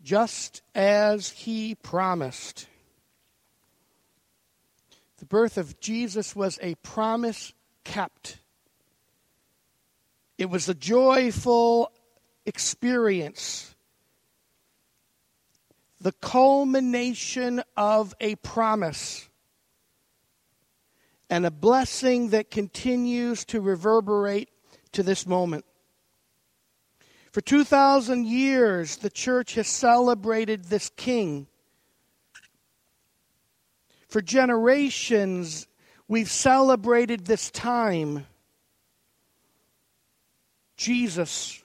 just as he promised. The birth of Jesus was a promise kept. It was a joyful experience, the culmination of a promise, and a blessing that continues to reverberate to this moment. For 2,000 years, the church has celebrated this king. For generations, we've celebrated this time. Jesus.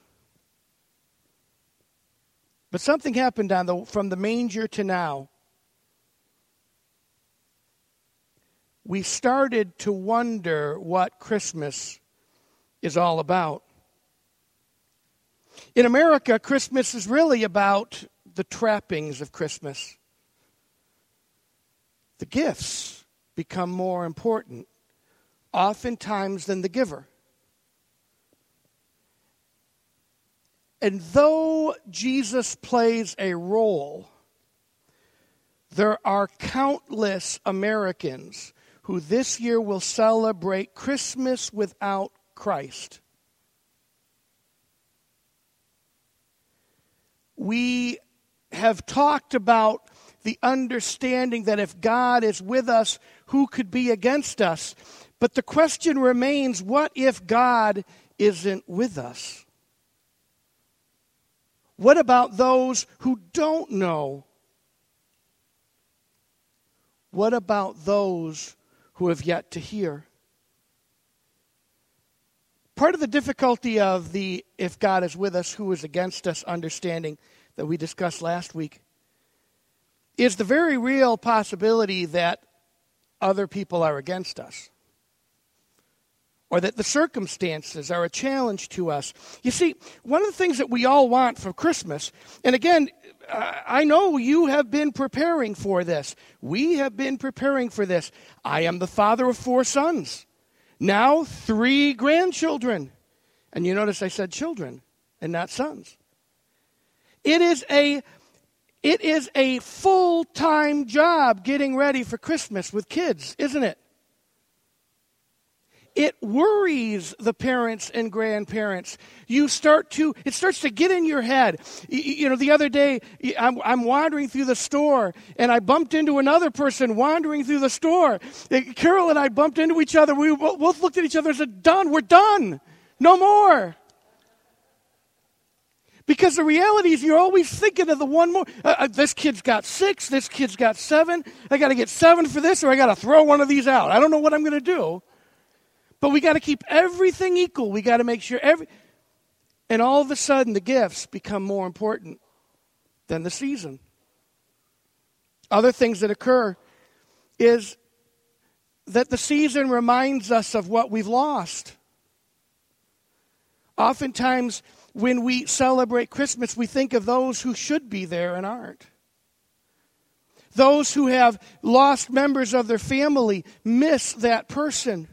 But something happened from the manger to now. We started to wonder what Christmas is all about. In America, Christmas is really about the trappings of Christmas. The gifts become more important, oftentimes, than the giver. And though Jesus plays a role, there are countless Americans who this year will celebrate Christmas without Christ. We have talked about the understanding that if God is with us, who could be against us? But the question remains, what if God isn't with us? What about those who don't know? What about those who have yet to hear? Part of the difficulty of the if God is with us, who is against us understanding that we discussed last week is the very real possibility that other people are against us, or that the circumstances are a challenge to us. You see, one of the things that we all want for Christmas, and again, I know you have been preparing for this. We have been preparing for this. I am the father of 4 sons. Now 3 grandchildren. And you notice I said children and not sons. It is a full-time job getting ready for Christmas with kids, isn't it? It worries the parents and grandparents. It starts to get in your head. You know, the other day, I'm wandering through the store, and I bumped into another person wandering through the store. Carol and I bumped into each other. We both looked at each other and said, "Done, we're done. No more." Because the reality is you're always thinking of the one more. This kid's got 6, this kid's got 7. I got to get 7 for this, or I got to throw one of these out. I don't know what I'm going to do. But we got to keep everything equal. We got to make sure and all of a sudden the gifts become more important than the season. Other things that occur is that the season reminds us of what we've lost. Oftentimes when we celebrate Christmas, we think of those who should be there and aren't. Those who have lost members of their family miss that person.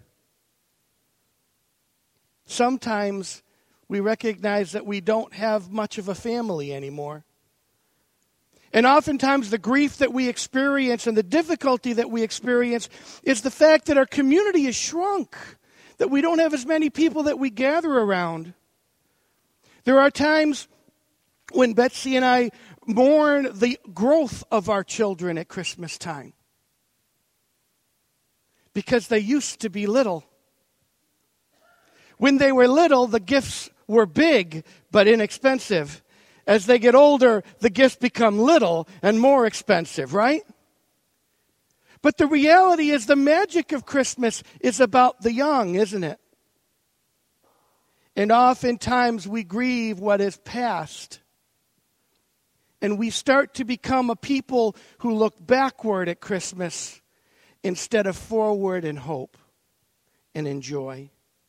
Sometimes we recognize that we don't have much of a family anymore. And oftentimes the grief that we experience and the difficulty that we experience is the fact that our community has shrunk, that we don't have as many people that we gather around. There are times when Betsy and I mourn the growth of our children at Christmas time, because they used to be little. When they were little, the gifts were big but inexpensive. As they get older, the gifts become little and more expensive, right? But the reality is the magic of Christmas is about the young, isn't it? And oftentimes we grieve what is past. And we start to become a people who look backward at Christmas instead of forward in hope and in joy.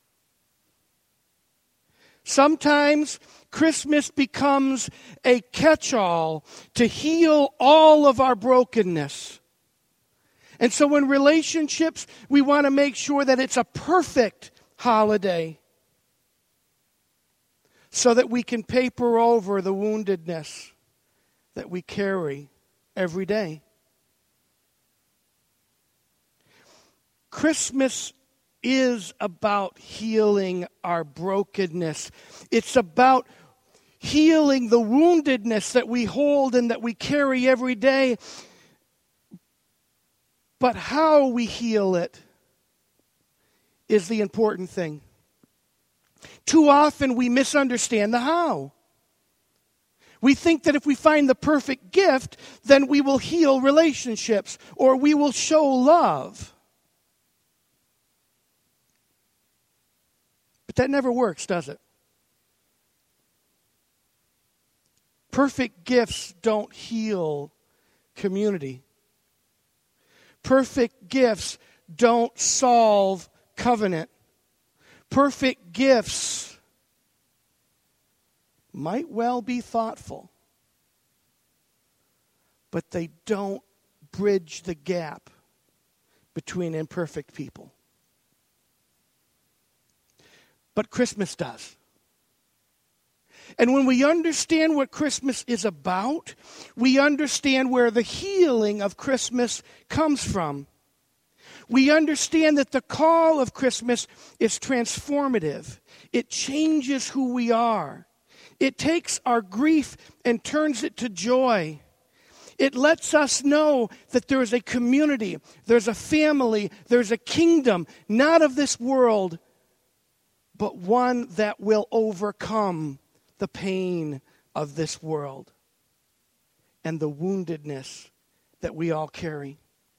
Sometimes Christmas becomes a catch-all to heal all of our brokenness. And so in relationships, we want to make sure that it's a perfect holiday so that we can paper over the woundedness that we carry every day. Christmas is about healing our brokenness. It's about healing the woundedness that we hold and that we carry every day. But how we heal it is the important thing. Too often we misunderstand the how. We think that if we find the perfect gift, then we will heal relationships or we will show love. But that never works, does it? Perfect gifts don't heal community. Perfect gifts don't solve covenant. Perfect gifts might well be thoughtful, but they don't bridge the gap between imperfect people. But Christmas does. And when we understand what Christmas is about, we understand where the healing of Christmas comes from. We understand that the call of Christmas is transformative. It changes who we are. It takes our grief and turns it to joy. It lets us know that there is a community, there's a family, there's a kingdom, not of this world, but one that will overcome the pain of this world and the woundedness that we all carry.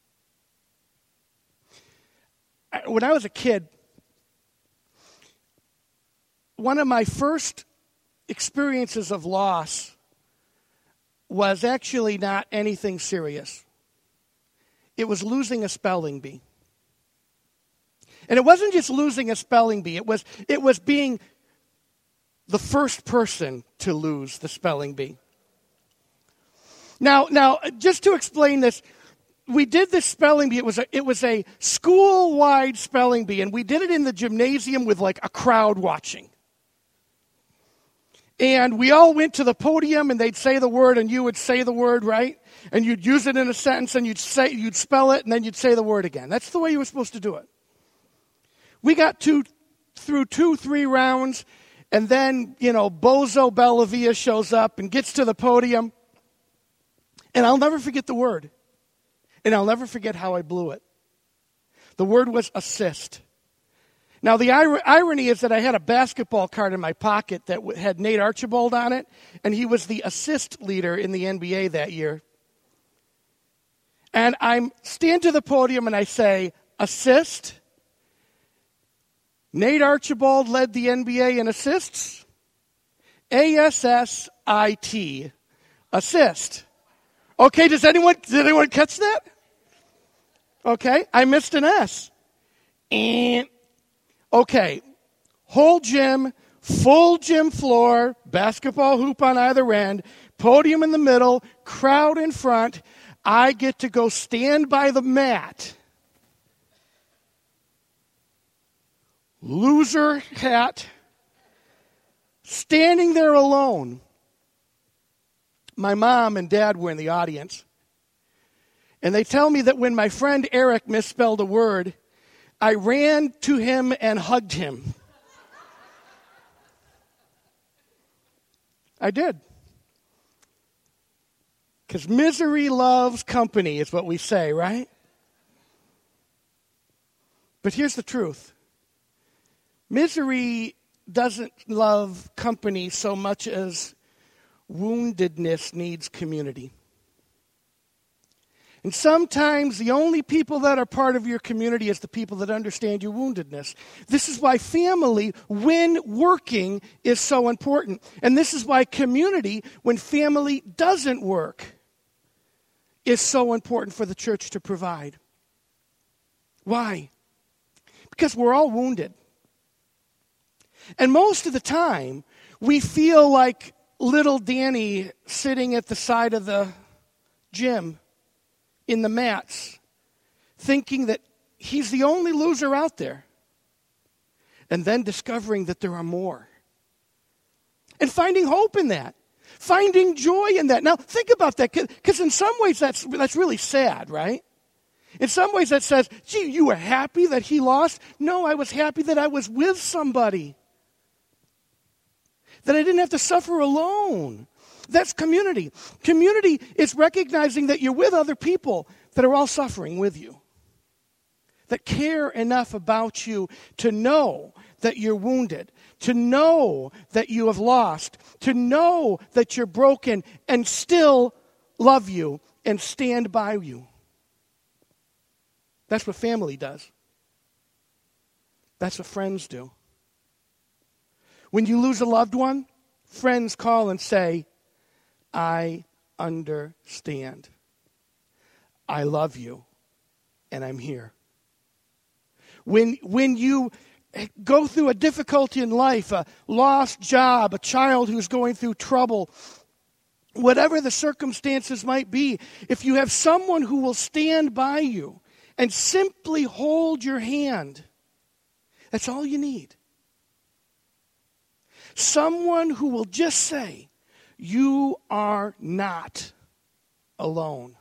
When I was a kid, one of my first experiences of loss was actually not anything serious. It was losing a spelling bee. And it wasn't just losing a spelling bee. It was being the first person to lose the spelling bee. Now, just to explain this, we did this spelling bee. It was a school-wide spelling bee, and we did it in the gymnasium with like a crowd watching. And we all went to the podium, and they'd say the word, and you would say the word, right? And you'd use it in a sentence, and you'd spell it, and then you'd say the word again. That's the way you were supposed to do it. We got through 2-3 rounds, and then, Bozo Bellavia shows up and gets to the podium. And I'll never forget the word. And I'll never forget how I blew it. The word was assist. Now, the irony is that I had a basketball card in my pocket that had Nate Archibald on it, and he was the assist leader in the NBA that year. And I stand to the podium and I say, assist. Nate Archibald led the NBA in assists. ASSIT. Assist. Okay, did anyone catch that? Okay, I missed an S. And okay, whole gym, full gym floor, basketball hoop on either end, podium in the middle, crowd in front. I get to go stand by the mat. Loser hat, standing there alone. My mom and dad were in the audience. And they tell me that when my friend Eric misspelled a word, I ran to him and hugged him. I did. Because misery loves company is what we say, right? But here's the truth. Misery doesn't love company so much as woundedness needs community. And sometimes the only people that are part of your community is the people that understand your woundedness. This is why family, when working, is so important. And this is why community, when family doesn't work, is so important for the church to provide. Why? Because we're all wounded. And most of the time, we feel like little Danny sitting at the side of the gym in the mats, thinking that he's the only loser out there, and then discovering that there are more. And finding hope in that. Finding joy in that. Now, think about that, because in some ways that's really sad, right? In some ways that says, gee, you were happy that he lost? No, I was happy that I was with somebody. That I didn't have to suffer alone. That's community. Community is recognizing that you're with other people that are all suffering with you. That care enough about you to know that you're wounded, to know that you have lost, to know that you're broken, and still love you and stand by you. That's what family does. That's what friends do. When you lose a loved one, friends call and say, I understand. I love you, and I'm here. When you go through a difficulty in life, a lost job, a child who's going through trouble, whatever the circumstances might be, if you have someone who will stand by you and simply hold your hand, that's all you need. Someone who will just say, you are not alone.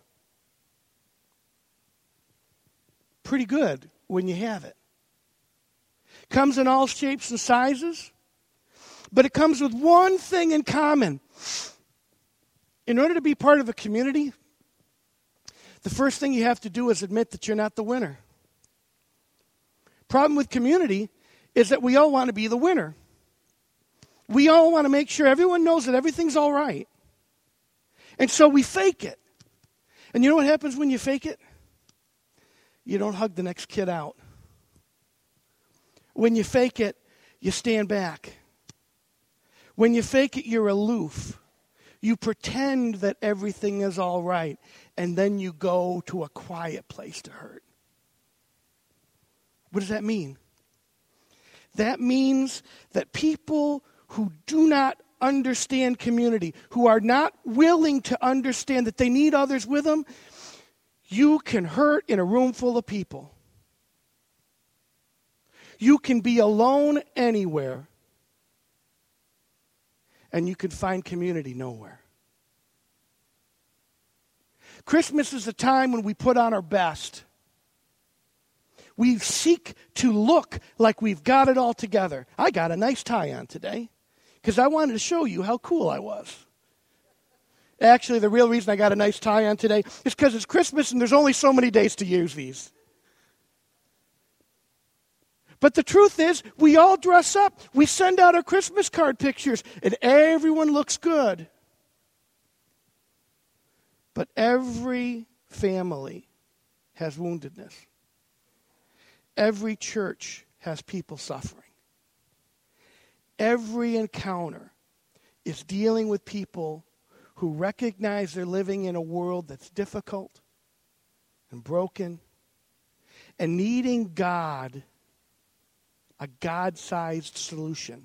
Pretty good when you have it. Comes in all shapes and sizes, but it comes with one thing in common. In order to be part of a community, the first thing you have to do is admit that you're not the winner. Problem with community is that we all want to be the winner. We all want to make sure everyone knows that everything's all right. And so we fake it. And you know what happens when you fake it? You don't hug the next kid out. When you fake it, you stand back. When you fake it, you're aloof. You pretend that everything is all right, and then you go to a quiet place to hurt. What does that mean? That means that people who do not understand community, who are not willing to understand that they need others with them, you can hurt in a room full of people. You can be alone anywhere, and you can find community nowhere. Christmas is a time when we put on our best. We seek to look like we've got it all together. I got a nice tie on today because I wanted to show you how cool I was. Actually, the real reason I got a nice tie on today is because it's Christmas and there's only so many days to use these. But the truth is, we all dress up. We send out our Christmas card pictures, and everyone looks good. But every family has woundedness. Every church has people suffering. Every encounter is dealing with people who recognize they're living in a world that's difficult and broken and needing God, a God-sized solution.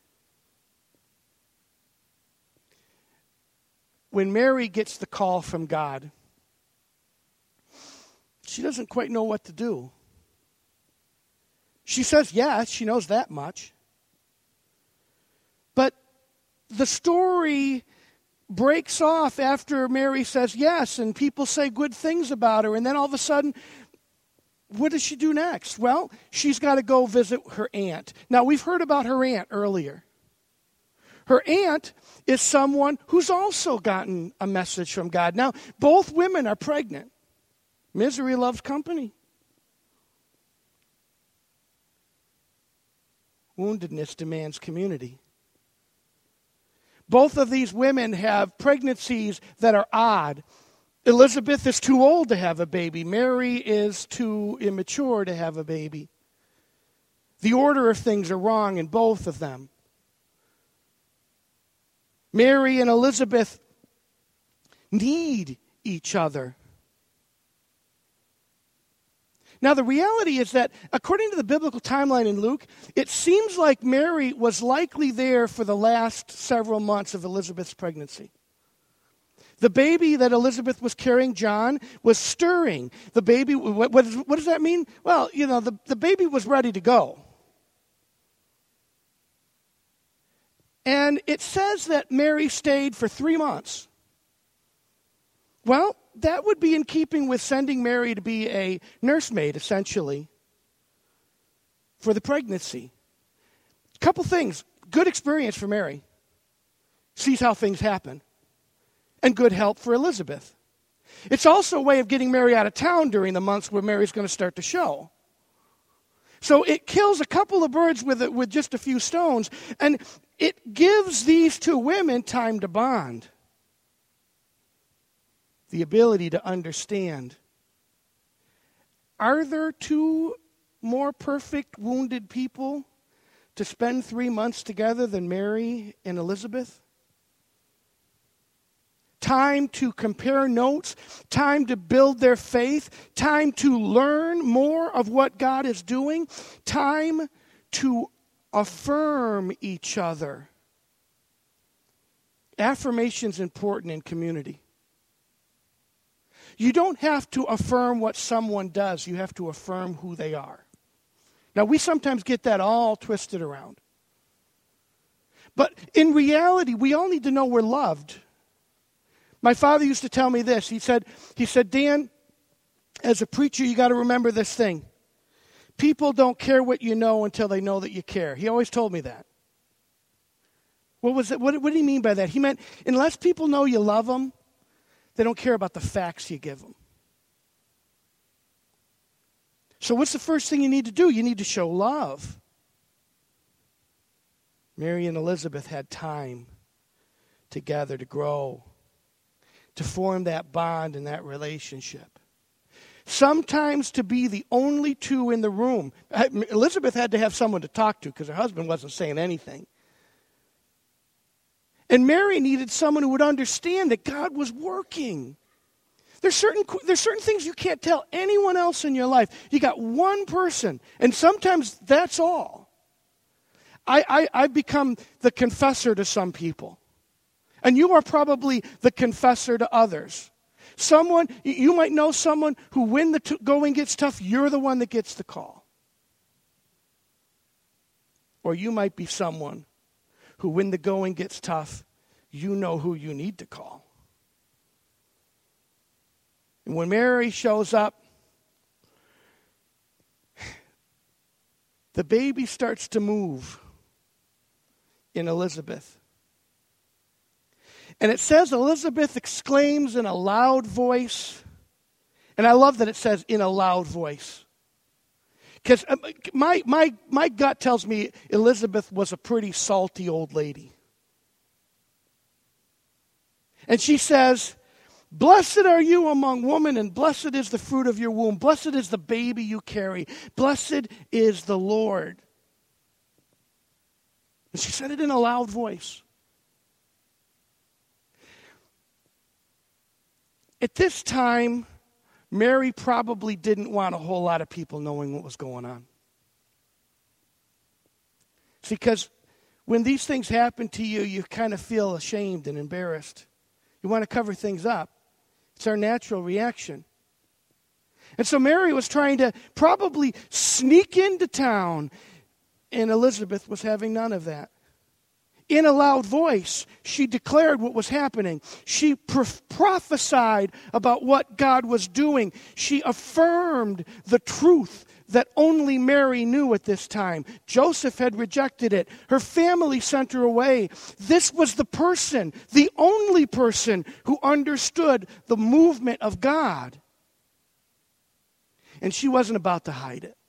When Mary gets the call from God, she doesn't quite know what to do. She says yes, she knows that much. But the story breaks off after Mary says yes, and people say good things about her, and then all of a sudden, what does she do next? Well, she's got to go visit her aunt. Now, we've heard about her aunt earlier. Her aunt is someone who's also gotten a message from God. Now, both women are pregnant. Misery loves company. Woundedness demands community. Both of these women have pregnancies that are odd. Elizabeth is too old to have a baby. Mary is too immature to have a baby. The order of things are wrong in both of them. Mary and Elizabeth need each other. Now, the reality is that, according to the biblical timeline in Luke, it seems like Mary was likely there for the last several months of Elizabeth's pregnancy. The baby that Elizabeth was carrying, John, was stirring. The baby, what does that mean? Well, the baby was ready to go. And it says that Mary stayed for 3 months. Well, that would be in keeping with sending Mary to be a nursemaid, essentially, for the pregnancy. A couple things. Good experience for Mary. Sees how things happen. And good help for Elizabeth. It's also a way of getting Mary out of town during the months where Mary's going to start to show. So it kills a couple of birds with just a few stones, and it gives these two women time to bond. The ability to understand. Are there two more perfect wounded people to spend 3 months together than Mary and Elizabeth? Time to compare notes, time to build their faith, time to learn more of what God is doing, time to affirm each other. Affirmation is important in community. You don't have to affirm what someone does. You have to affirm who they are. Now, we sometimes get that all twisted around. But in reality, we all need to know we're loved. My father used to tell me this. He said, Dan, as a preacher, you got to remember this thing. People don't care what you know until they know that you care. He always told me that. What was it? What did he mean by that? He meant, unless people know you love them, they don't care about the facts you give them. So what's the first thing you need to do? You need to show love. Mary and Elizabeth had time together to grow, to form that bond and that relationship. Sometimes to be the only two in the room. Elizabeth had to have someone to talk to because her husband wasn't saying anything. And Mary needed someone who would understand that God was working. There's certain things you can't tell anyone else in your life. You got one person, and sometimes that's all. I've become the confessor to some people. And you are probably the confessor to others. You might know someone who, when the going gets tough, you're the one that gets the call. Or you might be someone who, when the going gets tough, you know who you need to call. And when Mary shows up, the baby starts to move in Elizabeth. And it says Elizabeth exclaims in a loud voice. And I love that it says in a loud voice. Because my gut tells me Elizabeth was a pretty salty old lady. And she says, "Blessed are you among women, and blessed is the fruit of your womb. Blessed is the baby you carry. Blessed is the Lord." And she said it in a loud voice. At this time, Mary probably didn't want a whole lot of people knowing what was going on. See, because when these things happen to you, you kind of feel ashamed and embarrassed. You want to cover things up. It's our natural reaction. And so Mary was trying to probably sneak into town, and Elizabeth was having none of that. In a loud voice, she declared what was happening. She prophesied about what God was doing. She affirmed the truth that only Mary knew at this time. Joseph had rejected it. Her family sent her away. This was the person, the only person who understood the movement of God. And she wasn't about to hide it.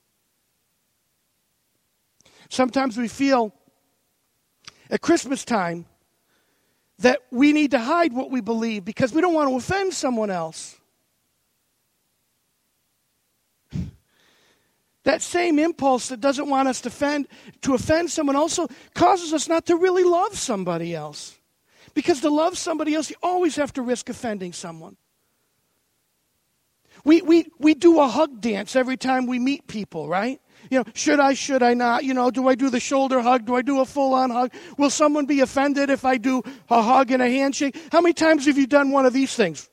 Sometimes we feel at Christmas time that we need to hide what we believe because we don't want to offend someone else. That same impulse that doesn't want us to offend someone also causes us not to really love somebody else. Because to love somebody else, you always have to risk offending someone. We do a hug dance every time we meet people, right? Should I not? Do I do the shoulder hug? Do I do a full-on hug? Will someone be offended if I do a hug and a handshake? How many times have you done one of these things?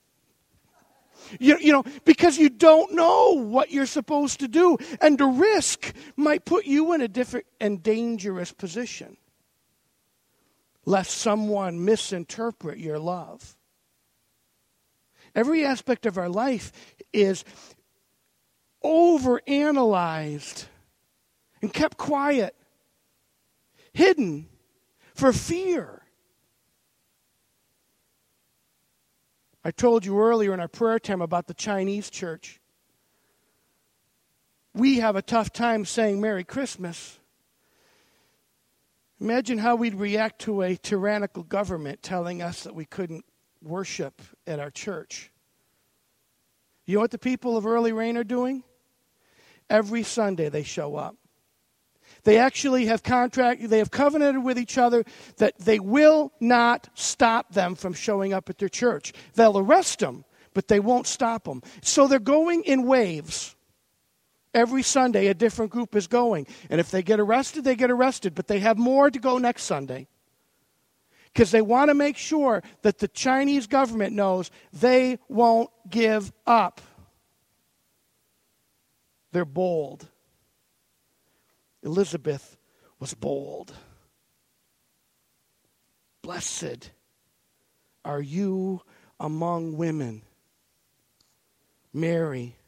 Because you don't know what you're supposed to do. And the risk might put you in a different and dangerous position. lest someone misinterpret your love. Every aspect of our life is overanalyzed and kept quiet, hidden for fear. I told you earlier in our prayer time about the Chinese church. We have a tough time saying Merry Christmas. Imagine how we'd react to a tyrannical government telling us that we couldn't worship at our church. You know what the people of Early Rain are doing? Every Sunday they show up. They actually have covenanted with each other that they will not stop them from showing up at their church. They'll arrest them, but they won't stop them. So they're going in waves. Every Sunday a different group is going. And if they get arrested, they get arrested. But they have more to go next Sunday. Because they want to make sure that the Chinese government knows they won't give up. They're bold. Elizabeth was bold. Blessed are you among women. Mary,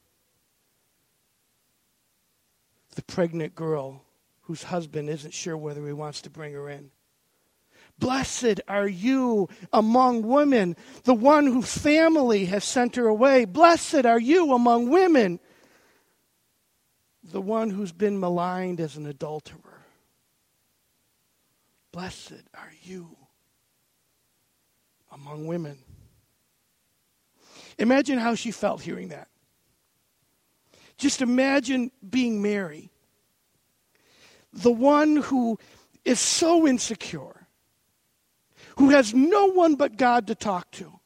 the pregnant girl whose husband isn't sure whether he wants to bring her in. Blessed are you among women, the one whose family has sent her away. Blessed are you among women, the one who's been maligned as an adulterer. Blessed are you among women. Imagine how she felt hearing that. Just imagine being Mary, the one who is so insecure, who has no one but God to talk to.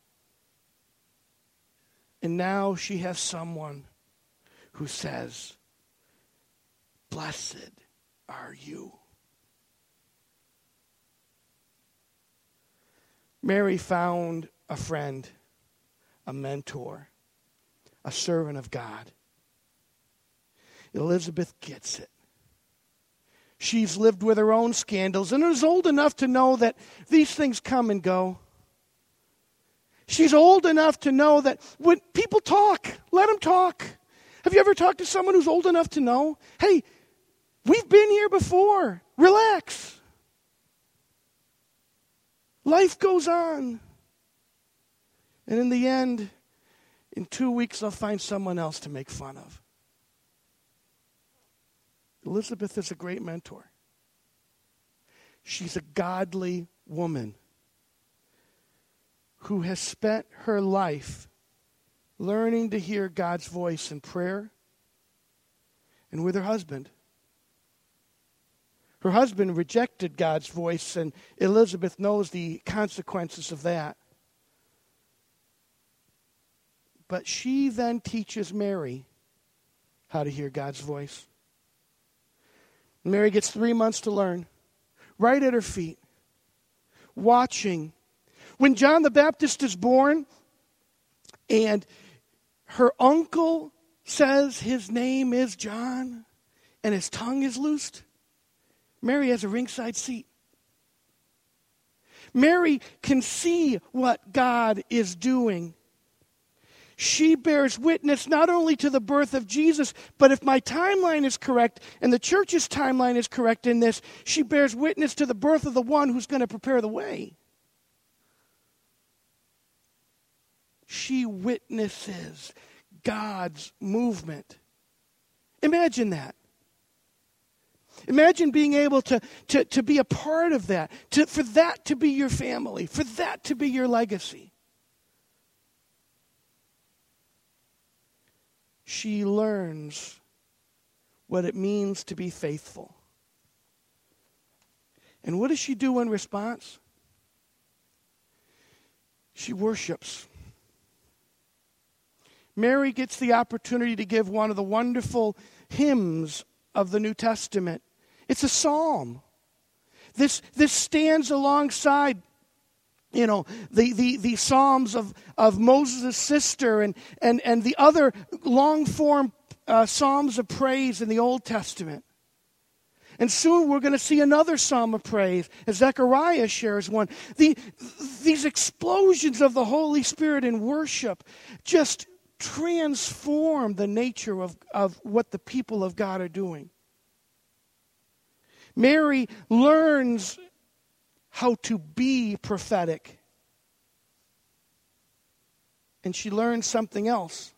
And now she has someone who says, blessed are you. Mary found a friend, a mentor, a servant of God. Elizabeth gets it. She's lived with her own scandals and is old enough to know that these things come and go. She's old enough to know that when people talk, let them talk. Have you ever talked to someone who's old enough to know, hey, we've been here before. Relax. Life goes on. And in the end, in 2 weeks, they'll find someone else to make fun of. Elizabeth is a great mentor. She's a godly woman who has spent her life learning to hear God's voice in prayer and with her husband. Her husband rejected God's voice, and Elizabeth knows the consequences of that. But she then teaches Mary how to hear God's voice. Mary gets 3 months to learn, right at her feet, watching. When John the Baptist is born, and her uncle says his name is John, and his tongue is loosed, Mary has a ringside seat. Mary can see what God is doing. She bears witness not only to the birth of Jesus, but if my timeline is correct and the church's timeline is correct in this, she bears witness to the birth of the one who's going to prepare the way. She witnesses God's movement. Imagine that. Imagine being able to be a part of that, for that to be your family, for that to be your legacy. She learns what it means to be faithful. And what does she do in response? She worships. Mary gets the opportunity to give one of the wonderful hymns of the New Testament. It's a psalm. This stands alongside, the psalms of Moses' sister and the other long-form psalms of praise in the Old Testament. And soon we're going to see another psalm of praise as Zechariah shares one. These explosions of the Holy Spirit in worship just transform the nature of what the people of God are doing. Mary learns how to be prophetic. And she learns something else.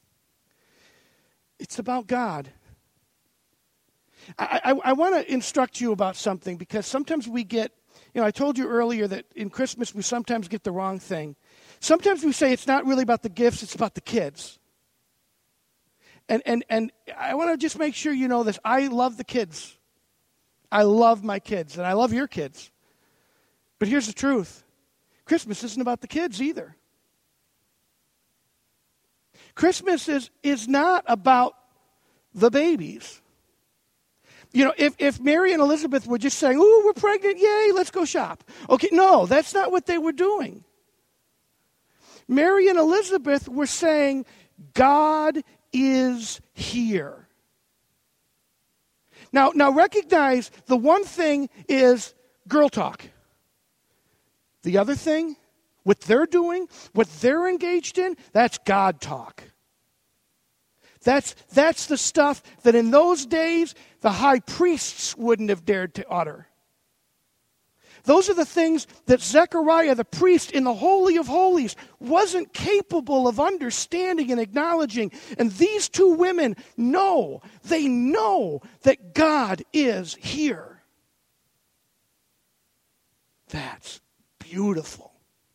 It's about God. I want to instruct you about something because sometimes we get, I told you earlier that in Christmas we sometimes get the wrong thing. Sometimes we say it's not really about the gifts, it's about the kids. And I want to just make sure you know this. I love the kids. I love my kids, and I love your kids. But here's the truth. Christmas isn't about the kids either. Christmas is not about the babies. If Mary and Elizabeth were just saying, "Ooh, we're pregnant, yay, let's go shop." Okay, no, that's not what they were doing. Mary and Elizabeth were saying, God is here. Now recognize the one thing is girl talk. The other thing, what they're doing, what they're engaged in, that's God talk. That's the stuff that in those days the high priests wouldn't have dared to utter. Those are the things that Zechariah, the priest in the Holy of Holies, wasn't capable of understanding and acknowledging. And these two women know that God is here. That's beautiful.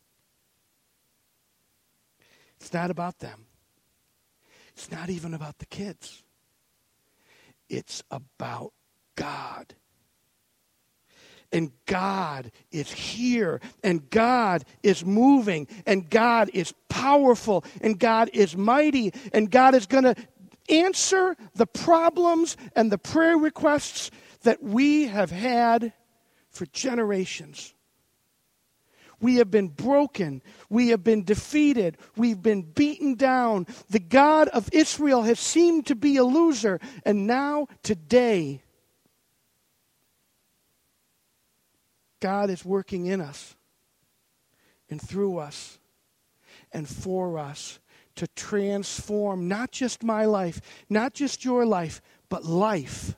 It's not about them. It's not even about the kids. It's about God. And God is here, and God is moving, and God is powerful, and God is mighty, and God is going to answer the problems and the prayer requests that we have had for generations. We have been broken. We have been defeated. We've been beaten down. The God of Israel has seemed to be a loser, and now, today, God is working in us and through us and for us to transform not just my life, not just your life, but life.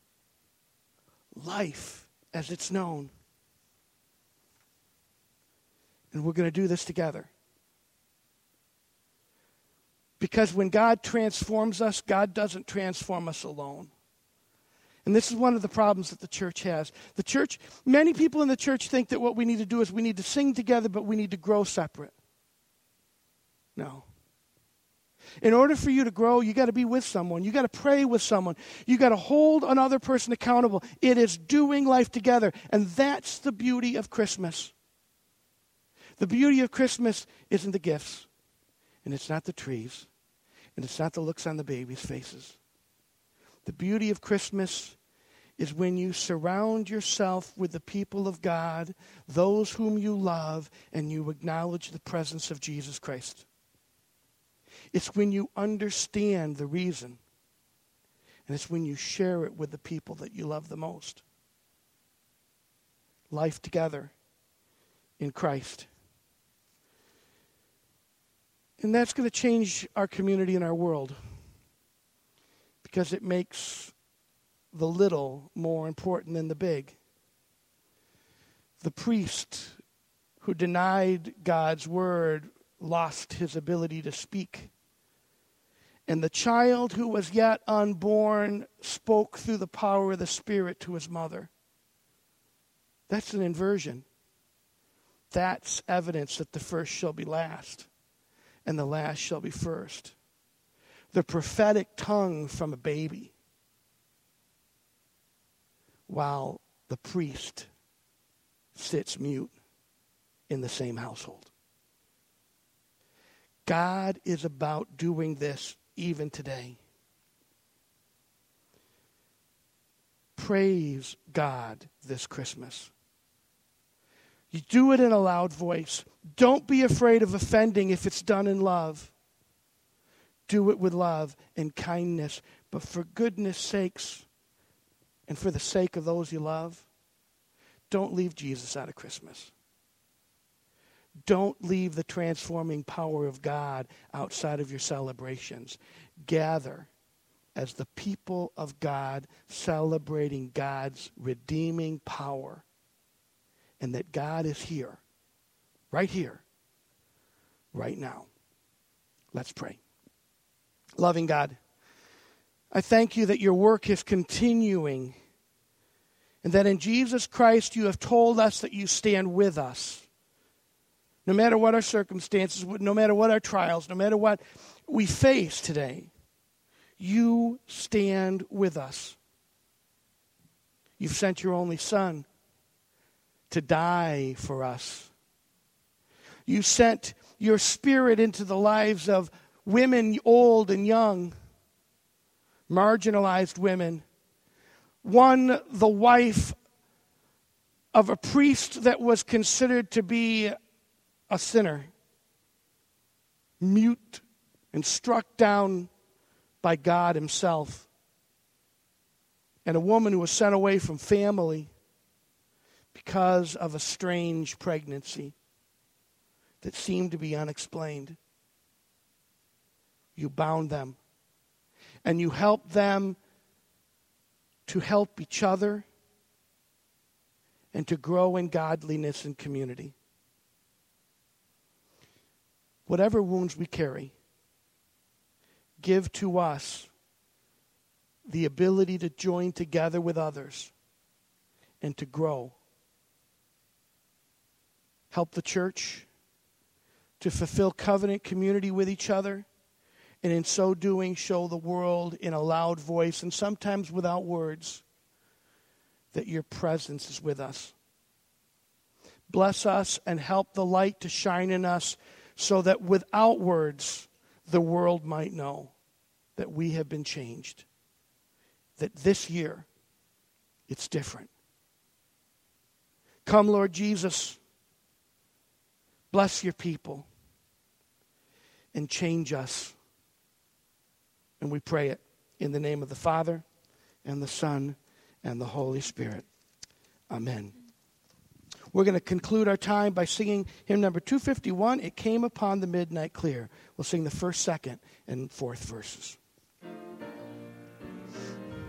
Life as it's known. And we're going to do this together. Because when God transforms us, God doesn't transform us alone. And this is one of the problems that the church has. The church, many people in the church think that what we need to do is we need to sing together, but we need to grow separate. No. In order for you to grow, you got to be with someone. You got to pray with someone. You got to hold another person accountable. It is doing life together. And that's the beauty of Christmas. The beauty of Christmas isn't the gifts. And it's not the trees. And it's not the looks on the babies' faces. The beauty of Christmas is when you surround yourself with the people of God, those whom you love, and you acknowledge the presence of Jesus Christ. It's when you understand the reason, and it's when you share it with the people that you love the most. Life together in Christ. And that's going to change our community and our world. Because it makes the little more important than the big. The priest who denied God's word lost his ability to speak. And the child who was yet unborn spoke through the power of the Spirit to his mother. That's an inversion. That's evidence that the first shall be last, and the last shall be first. The prophetic tongue from a baby, while the priest sits mute in the same household. God is about doing this even today. Praise God this Christmas. You do it in a loud voice. Don't be afraid of offending if it's done in love. Do it with love and kindness. But for goodness sakes, and for the sake of those you love, don't leave Jesus out of Christmas. Don't leave the transforming power of God outside of your celebrations. Gather as the people of God, celebrating God's redeeming power, and that God is here, right now. Let's pray. Loving God, I thank you that your work is continuing, and that in Jesus Christ you have told us that you stand with us. No matter what our circumstances, no matter what our trials, no matter what we face today, you stand with us. You've sent your only Son to die for us. You sent your Spirit into the lives of women, old and young, marginalized women. One, the wife of a priest that was considered to be a sinner, mute and struck down by God himself. And a woman who was sent away from family because of a strange pregnancy that seemed to be unexplained. You bound them, and you helped them to help each other and to grow in godliness and community. Whatever wounds we carry, give to us the ability to join together with others and to grow. Help the church to fulfill covenant community with each other, and in so doing show the world in a loud voice and sometimes without words that your presence is with us. Bless us and help the light to shine in us so that without words the world might know that we have been changed, that this year it's different. Come, Lord Jesus, bless your people and change us. And we pray it in the name of the Father and the Son and the Holy Spirit. Amen. We're going to conclude our time by singing hymn number 251, It Came Upon the Midnight Clear. We'll sing the first, second, and fourth verses.